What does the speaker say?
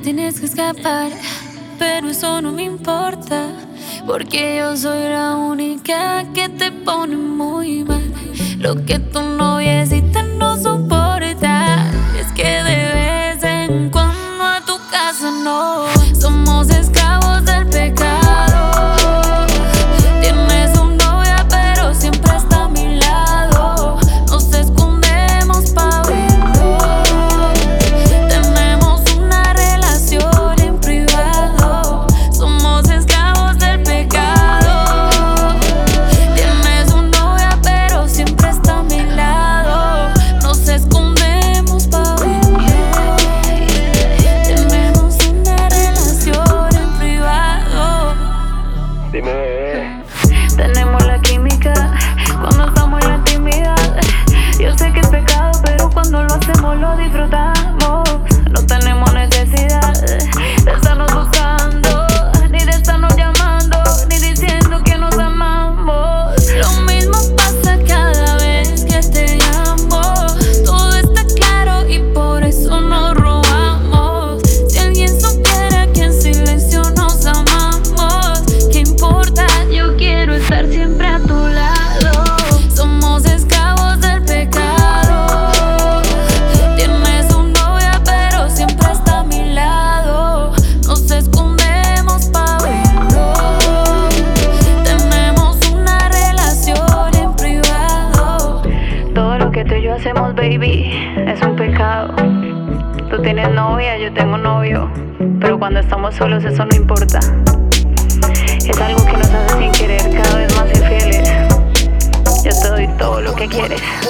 tienes que escapar, pero eso no me importa, porque yo soy la única que te pone muy mal. Lo que tu noviecita no soporta es que de vez en cuando a tu casa no. Somos esclavos del pecado. Tienes un novia pero siempre está a mi lado. Nos escondemos pa' verlo. Tenemos una relación en privado. Somos esclavos del pecado. Tienes un novia pero siempre está a mi lado. Nos escondemos pa' verlo. Tenemos una relación en privado. Dime, bebé. Tenemos la química cuando estamos en la intimidad. Yo sé que es pecado, pero cuando lo hacemos lo disfrutamos. No tenemos necesidad de estarnos buscando, ni de estarnos llamando, ni diciendo que nos amamos. Lo mismo pasa cada vez que te llamo. Todo está claro y por eso nos robamos. Si alguien supiera que en silencio nos amamos, ¿qué importa? Yo quiero estar siempre a tu lado. Somos esclavos del pecado. Tienes un novia pero siempre está a mi lado. Nos escondemos pa' verlo. Tenemos una relación en privado. Todo lo que tú y yo hacemos, baby, es un pecado. Tú tienes novia, yo tengo novio, pero cuando estamos solos eso no importa. Es algo que nos hace sin querer cada vez más infieles. Yo te doy todo lo que quieres.